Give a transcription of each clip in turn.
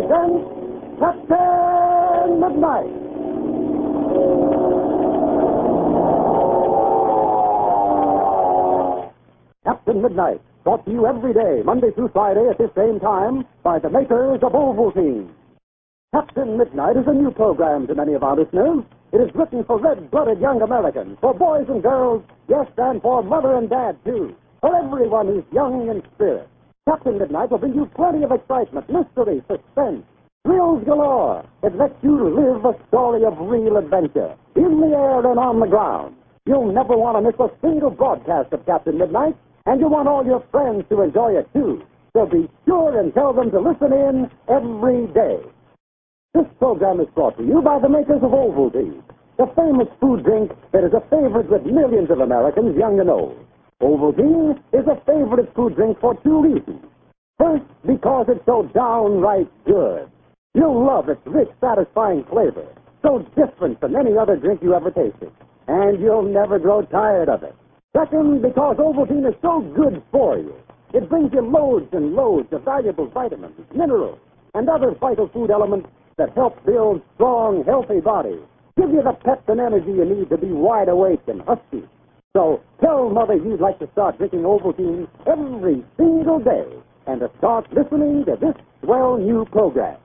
presents Captain Midnight. Captain Midnight, brought to you every day, Monday through Friday at this same time, by the makers of Ovaltine. Captain Midnight is a new program to many of our listeners. It is written for red-blooded young Americans, for boys and girls, yes, and for mother and dad, too. For everyone who's young in spirit. Captain Midnight will bring you plenty of excitement, mystery, suspense, thrills galore. It lets you live a story of real adventure, in the air and on the ground. You'll never want to miss a single broadcast of Captain Midnight, and you want all your friends to enjoy it, too. So be sure and tell them to listen in every day. This program is brought to you by the makers of Ovaltine, the famous food drink that is a favorite with millions of Americans, young and old. Ovaltine is a favorite food drink for two reasons. First, because it's so downright good. You'll love its rich, satisfying flavor, so different from any other drink you ever tasted, and you'll never grow tired of it. Second, because Ovaltine is so good for you. It brings you loads and loads of valuable vitamins, minerals, and other vital food elements that help build strong, healthy bodies. Give you the pep and energy you need to be wide awake and husky. So tell Mother you'd like to start drinking Ovaltine every single day and to start listening to this swell new program.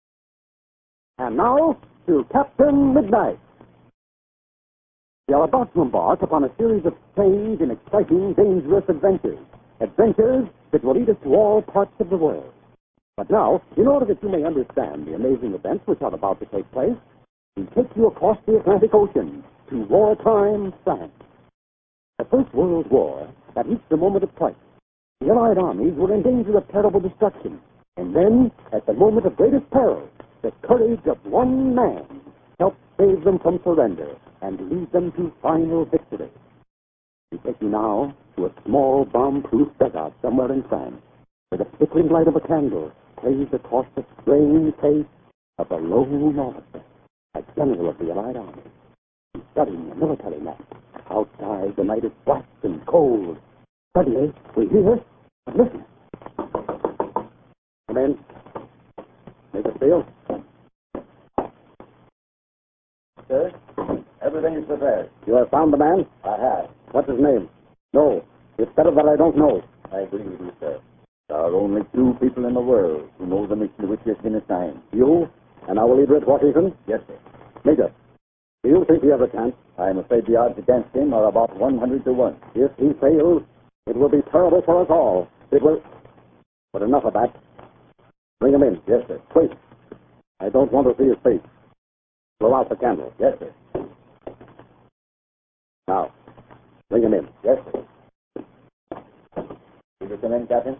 And now to Captain Midnight. We are about to embark upon a series of strange and exciting, dangerous adventures. Adventures that will lead us to all parts of the world. But now, in order that you may understand the amazing events which are about to take place, we take you across the Atlantic Ocean to wartime France. The First World War had reached a moment of crisis. The Allied armies were in danger of terrible destruction. And then, at the moment of greatest peril, the courage of one man helped save them from surrender and lead them to final victory. We take you now to a small bomb-proof dugout somewhere in France, where the flickering light of a candle plays across the strange face of a lone officer, a general of the Allied army. He's studying a military map. Outside, the night is black and cold. Suddenly, we hear, but listen. Come in. Make a seal. Sir, everything is prepared. You have found the man? I have. What's his name? No. It's better that I don't know. I agree with you, sir. There are only two people in the world who know the mission to which he has been assigned. You and our leader at Washington? Yes, sir. Major, do you think he has a chance? I am afraid the odds against him are about 100 to 1. If he fails, it will be terrible for us all. It will... But enough of that. Bring him in. Yes, sir. Wait. I don't want to see his face. Blow out the candle. Yes, sir. Now, bring him in. Yes, sir. Will you come in, Captain?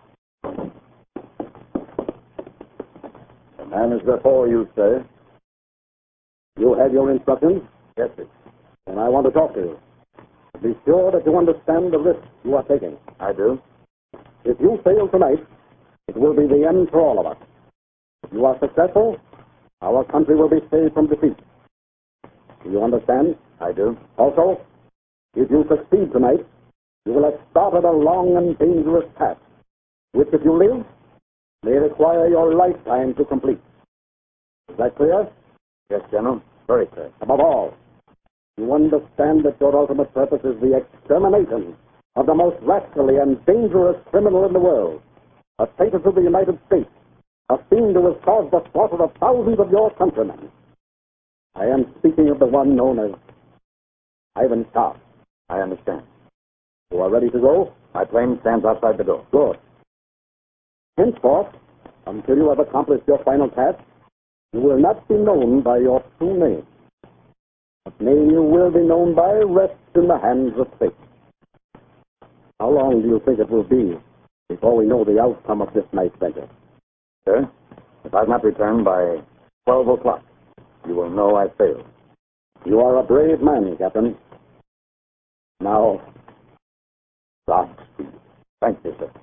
The man is before you, sir. You have your instructions? Yes, sir. And I want to talk to you. Be sure that you understand the risk you are taking. I do. If you fail tonight, it will be the end for all of us. If you are successful, our country will be saved from defeat. Do you understand? I do. Also, if you succeed tonight, you will have started a long and dangerous path, which, if you live, may require your lifetime to complete. Is that clear? Yes, General. Very clear. Above all, you understand that your ultimate purpose is the extermination of the most rascally and dangerous criminal in the world, a traitor to the United States, a fiend who has caused the slaughter of thousands of your countrymen. I am speaking of the one known as Ivan Sharp. I understand. You are ready to go? My plane stands outside the door. Good. Henceforth, until you have accomplished your final task, you will not be known by your true name. What name you will be known by rests in the hands of fate. How long do you think it will be before we know the outcome of this night's venture? Sir, if I've not returned by 12 o'clock, you will know I failed. You are a brave man, Captain. Now, Godspeed. Thank you, sir.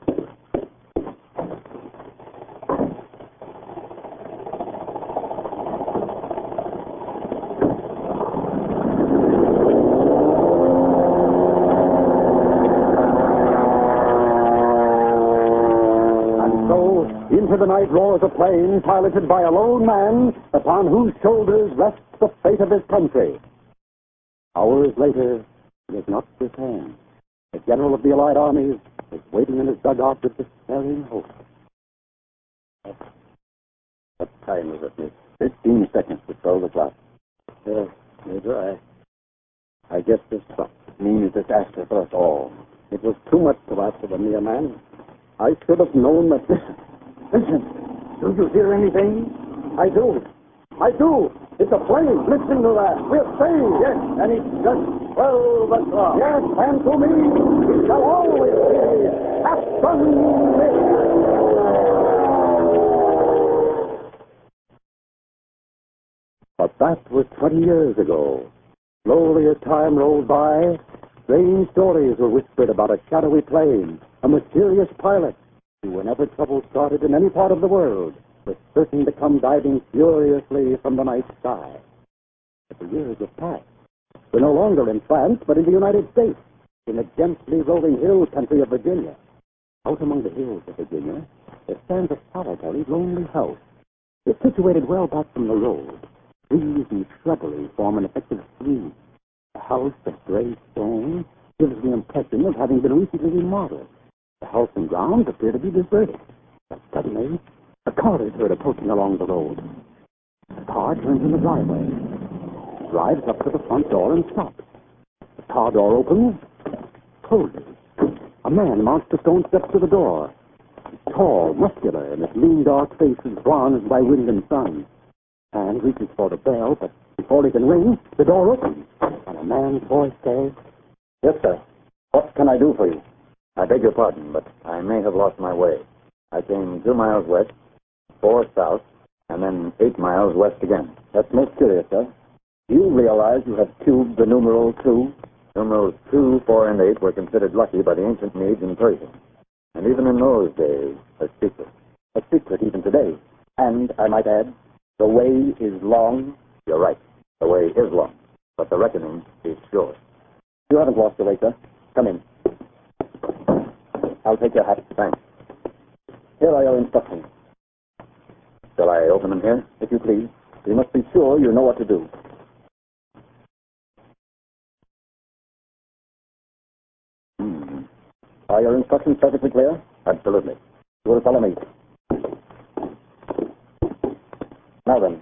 Into the night roars a plane piloted by a lone man upon whose shoulders rests the fate of his country. Hours later, he has not returned. The general of the Allied armies is waiting in his dugout with despairing hope. What time is it, Miss? 15 seconds to 12 o'clock. Yes, Major, I guess this means disaster for us all. It was too much to ask of a mere man. I should have known that. Vincent, do you hear anything? I do. It's a plane. Listen to that. We're saved. Yes, and it's just 12 o'clock. Yes, and to me, it shall always be Captain Midnight. But that was 20 years ago. Slowly as time rolled by, strange stories were whispered about a shadowy plane, a mysterious pilot, who, whenever trouble started in any part of the world, was certain to come diving furiously from the night sky. But the years have passed. We're no longer in France, but in the United States, in the gently rolling hill country of Virginia. Out among the hills of Virginia, there stands a solitary, lonely house. It's situated well back from the road. Trees and shrubbery form an effective screen. The house of gray stone gives the impression of having been recently remodeled. The house and grounds appear to be deserted. But suddenly, a car is heard approaching along the road. The car turns in the driveway, drives up to the front door and stops. The car door opens, closes. A man mounts the stone steps to the door. He's tall, muscular, and his lean, dark face is bronzed by wind and sun. And reaches for the bell, but before he can ring, the door opens, and a man's voice says, "Yes, sir. What can I do for you?" I beg your pardon, but I may have lost my way. I came 2 miles west, 4 south, and then 8 miles west again. That's most curious, sir. Do you realize you have cubed the numeral 2? Numerals 2, 4, and 8 were considered lucky by the ancient Medes in Persia. And even in those days, a secret. A secret even today. And, I might add, the way is long. You're right. The way is long, but the reckoning is short. You haven't lost the way, sir. Come in. I'll take your hat. Thanks. Here are your instructions. Shall I open them here? If you please. You must be sure you know what to do. Are your instructions perfectly clear? Absolutely. You will follow me. Now then.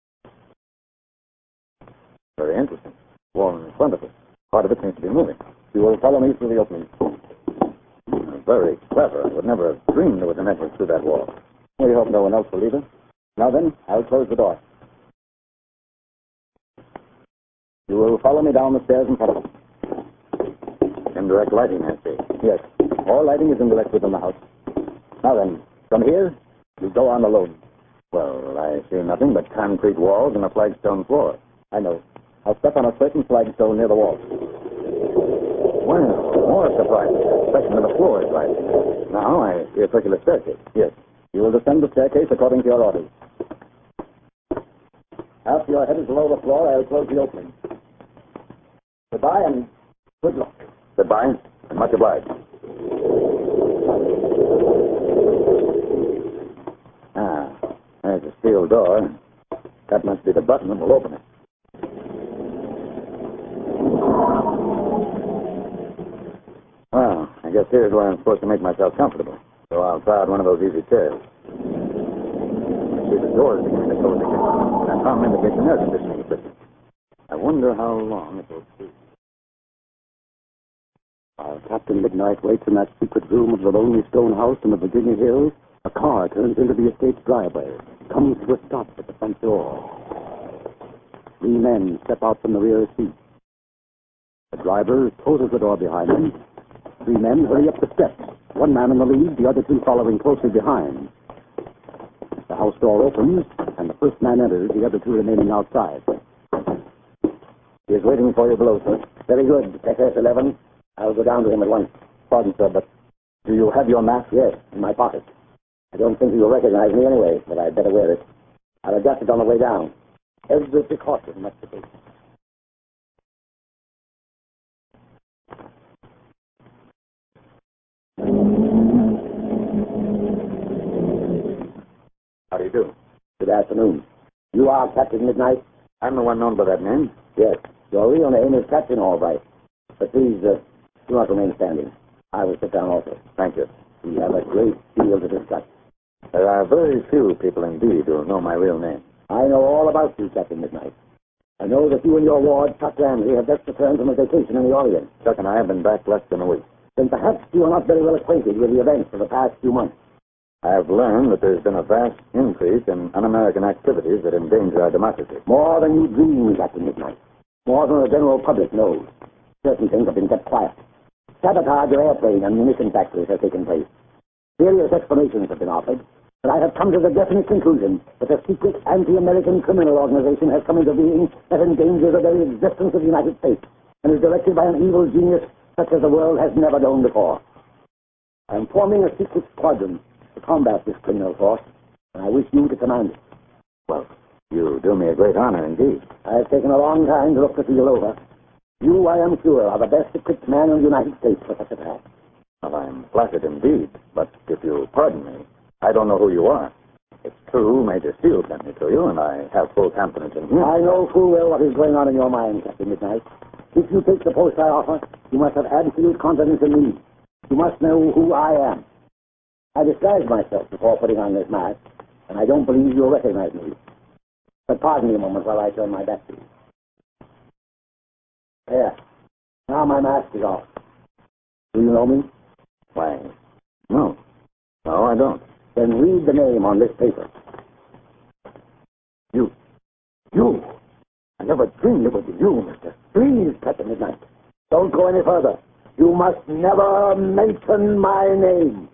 Very interesting. Wall in front of us. Part of it seems to be moving. You will follow me through the opening. Very clever. I would never have dreamed there was an entrance through that wall. We hope no one else will either. Now then, I'll close the door. You will follow me down the stairs in front of us. Indirect lighting, I see. Yes. All lighting is indirect within the house. Now then, from here, you go on alone. Well, I see nothing but concrete walls and a flagstone floor. I know. I'll step on a certain flagstone near the wall. Well, more surprising, especially when the floor is right. Now I see a circular staircase. Yes. You will descend the staircase according to your orders. After your head is below the floor, I'll close the opening. Goodbye and good luck. Goodbye, and much obliged. There's a steel door. That must be the button that will open it. Well, I guess here's where I'm supposed to make myself comfortable. So I'll try out one of those easy chairs. See, the door's beginning to close again. That fountain indicates an air conditioning system. I wonder how long it will be. While Captain Midnight waits in that secret room of the lonely stone house in the Virginia hills, a car turns into the estate's driveway, comes to a stop at the front door. 3 men step out from the rear seat. The driver closes the door behind them. 3 men hurry up the steps, 1 man in the lead, the other 2 following closely behind. The house door opens, and the first man enters, the other 2 remaining outside. He is waiting for you below, sir. Very good, SS-11. I'll go down to him at once. Pardon, sir, but do you have your mask? Yes, in my pocket. I don't think you'll recognize me anyway, but I'd better wear it. I'll adjust it on the way down. Every precaution must be taken. How do you do? Good afternoon. You are Captain Midnight? I'm the one known by that name. Yes. Your real name is Captain, all right. But please, do not remain standing. I will sit down also. Thank you. We have a great deal to discuss. There are very few people indeed who know my real name. I know all about you, Captain Midnight. I know that you and your ward, Chuck Ramsey, have just returned from a vacation in the Orient. Chuck and I have been back less than a week. Then perhaps you are not very well acquainted with the events of the past few months. I have learned that there's been a vast increase in un-American activities that endanger our democracy. More than you dream, Captain Midnight. More than the general public knows. Certain things have been kept quiet. Sabotage of airplane and munition factories has taken place. Various explanations have been offered, but I have come to the definite conclusion that a secret anti-American criminal organization has come into being that endangers the very existence of the United States and is directed by an evil genius such as the world has never known before. I am forming a secret squadron to combat this criminal force, and I wish you to command it. Well, you do me a great honor indeed. I have taken a long time to look the field over. You, I am sure, are the best equipped man in the United States for such a task. Well, I'm flattered indeed, but if you'll pardon me, I don't know who you are. It's true, Major Steele sent me to you, and I have full confidence in him. I know full well what is going on in your mind, Captain Midnight. If you take the post I offer, you must have absolute confidence in me. You must know who I am. I disguised myself before putting on this mask, and I don't believe you'll recognize me. But pardon me a moment while I turn my back to you. There. Now my mask is off. Do you know me? Why, no. No, I don't. Then read the name on this paper. You. I never dreamed it would be you, mister. Please, Captain Midnight, don't go any further. You must never mention my name.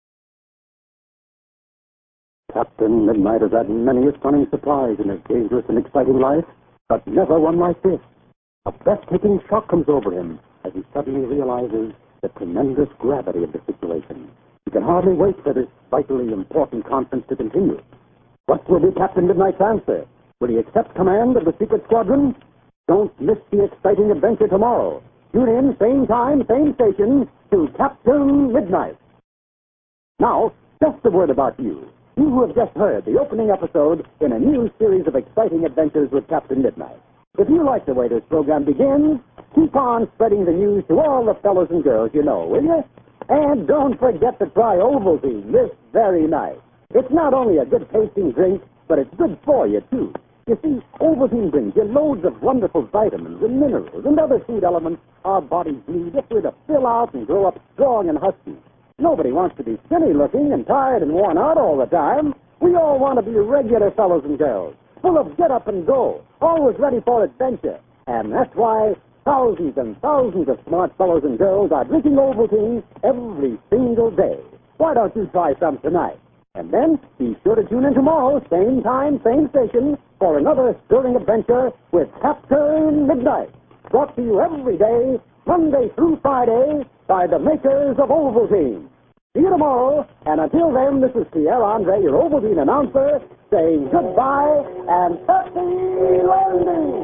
Captain Midnight has had many a stunning surprise in his dangerous and exciting life, but never one like this. A breathtaking shock comes over him as he suddenly realizes the tremendous gravity of the situation. He can hardly wait for this vitally important conference to continue. What will be Captain Midnight's answer? Will he accept command of the secret squadron? Don't miss the exciting adventure tomorrow. Tune in, same time, same station, to Captain Midnight. Now, just a word about you. You who have just heard the opening episode in a new series of exciting adventures with Captain Midnight. If you like the way this program begins, keep on spreading the news to all the fellows and girls you know, will you? And don't forget to try Ovaltine this very night. It's not only a good tasting drink, but it's good for you, too. You see, Ovaltine brings you loads of wonderful vitamins and minerals and other food elements our bodies need if we're to fill out and grow up strong and husky. Nobody wants to be skinny looking and tired and worn out all the time. We all want to be regular fellows and girls, full of get up and go, always ready for adventure. And that's why thousands and thousands of smart fellows and girls are drinking Ovaltine every single day. Why don't you try some tonight? And then be sure to tune in tomorrow, same time, same station, for another stirring adventure with Captain Midnight. Brought to you every day, Monday through Friday, by the makers of Ovaltine. See you tomorrow, and until then, this is Pierre Andre, your Ovaltine announcer, saying goodbye and happy landing!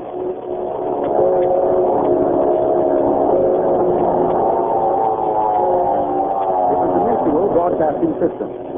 This is the Mutual Broadcasting System.